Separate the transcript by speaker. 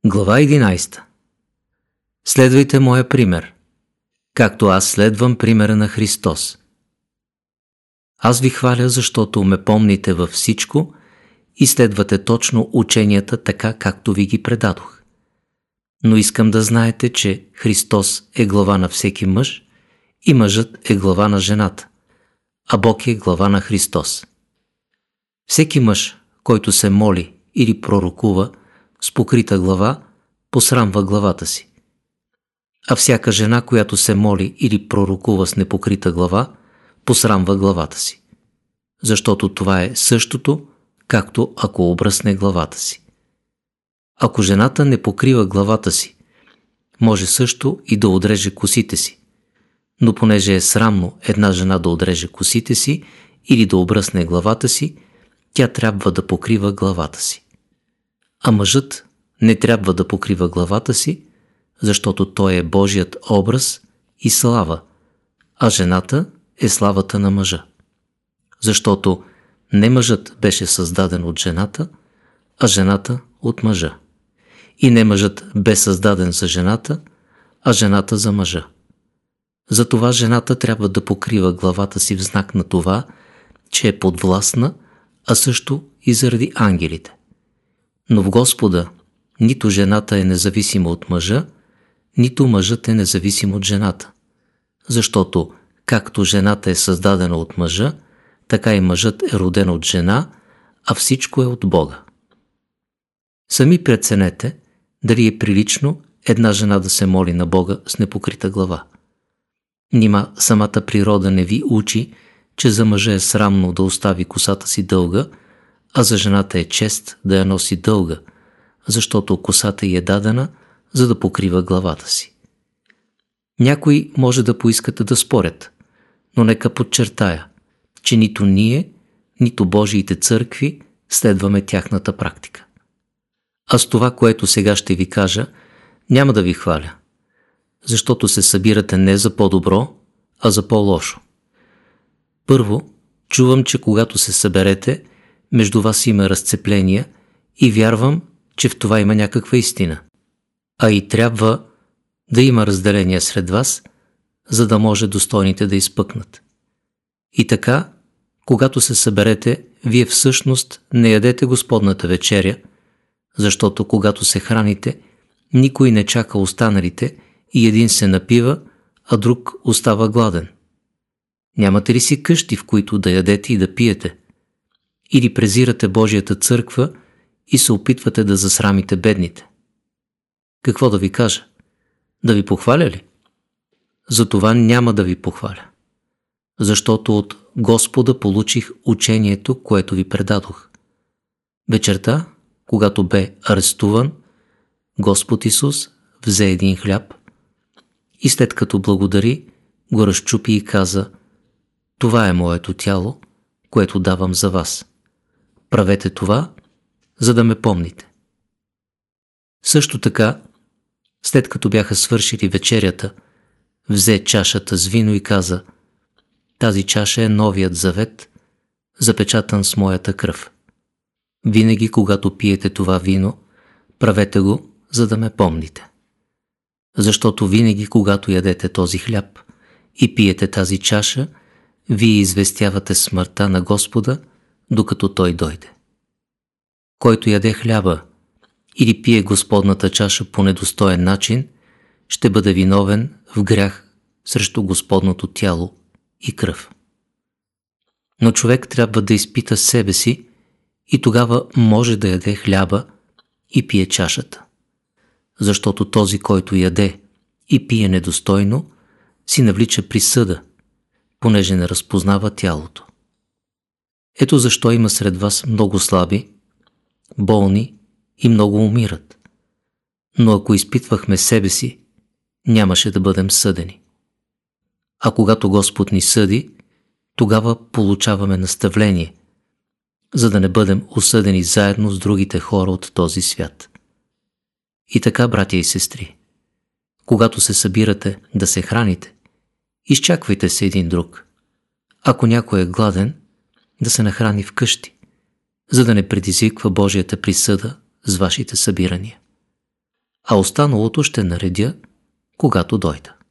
Speaker 1: Глава 11. Следвайте моя пример, както аз следвам примера на Христос. Аз ви хваля, защото ме помните във всичко и следвате точно ученията така, както ви ги предадох. Но искам да знаете, че Христос е глава на всеки мъж и мъжът е глава на жената, а Бог е глава на Христос. Всеки мъж, който се моли или пророкува с покрита глава, посрамва главата си. А всяка жена, която се моли или пророкува с непокрита глава, посрамва главата си. Защото това е същото, както ако обръсне главата си. Ако жената не покрива главата си, може също и да отреже косите си. Но понеже е срамно една жена да отреже косите си или да обръсне главата си, тя трябва да покрива главата си. А мъжът не трябва да покрива главата си, защото той е Божият образ и слава, а жената е славата на мъжа. Защото не мъжът беше създаден от жената, а жената от мъжа. И не мъжът бе създаден за жената, а жената за мъжа. Затова жената трябва да покрива главата си в знак на това, че е подвластна, а също и заради ангелите. Но в Господа нито жената е независима от мъжа, нито мъжът е независим от жената. Защото както жената е създадена от мъжа, така и мъжът е роден от жена, а всичко е от Бога. Сами преценете дали е прилично една жена да се моли на Бога с непокрита глава. Нима самата природа не ви учи, че за мъжа е срамно да остави косата си дълга, а за жената е чест да я носи дълга, защото косата й е дадена, за да покрива главата си. Някои може да поискат да спорят, но нека подчертая, че нито ние, нито Божиите църкви следваме тяхната практика. А с това, което сега ще ви кажа, няма да ви хваля, защото се събирате не за по-добро, а за по-лошо. Първо, чувам, че когато се съберете, между вас има разцепления и вярвам, че в това има някаква истина. А и трябва да има разделение сред вас, за да може достойните да изпъкнат. И така, когато се съберете, вие всъщност не ядете Господната вечеря, защото когато се храните, никой не чака останалите и един се напива, а друг остава гладен. Нямате ли си къщи, в които да ядете и да пиете? Или презирате Божията църква и се опитвате да засрамите бедните? Какво да ви кажа? Да ви похваля ли? Затова няма да ви похваля. Защото от Господа получих учението, което ви предадох. Вечерта, когато бе арестуван, Господ Исус взе един хляб и след като благодари, го разчупи и каза: „Това е моето тяло, което давам за вас. Правете това, за да ме помните.“ Също така, след като бяха свършили вечерята, взе чашата с вино и каза: „Тази чаша е новият завет, запечатан с моята кръв. Винаги, когато пиете това вино, правете го, за да ме помните. Защото винаги, когато ядете този хляб и пиете тази чаша, вие известявате смъртта на Господа, докато Той дойде. Който яде хляба или пие Господната чаша по недостоен начин, ще бъде виновен в грях срещу Господното тяло и кръв. Но човек трябва да изпита себе си и тогава може да яде хляба и пие чашата. Защото този, който яде и пие недостойно, си навлича присъда, понеже не разпознава тялото. Ето защо има сред вас много слаби, болни и много умират. Но ако изпитвахме себе си, нямаше да бъдем съдени. А когато Господ ни съди, тогава получаваме наставление, за да не бъдем осъдени заедно с другите хора от този свят. И така, братя и сестри, когато се събирате да се храните, изчаквайте се един друг. Ако някой е гладен, да се нахрани вкъщи, за да не предизвиква Божията присъда с вашите събирания. а останалото ще наредя, когато дойда.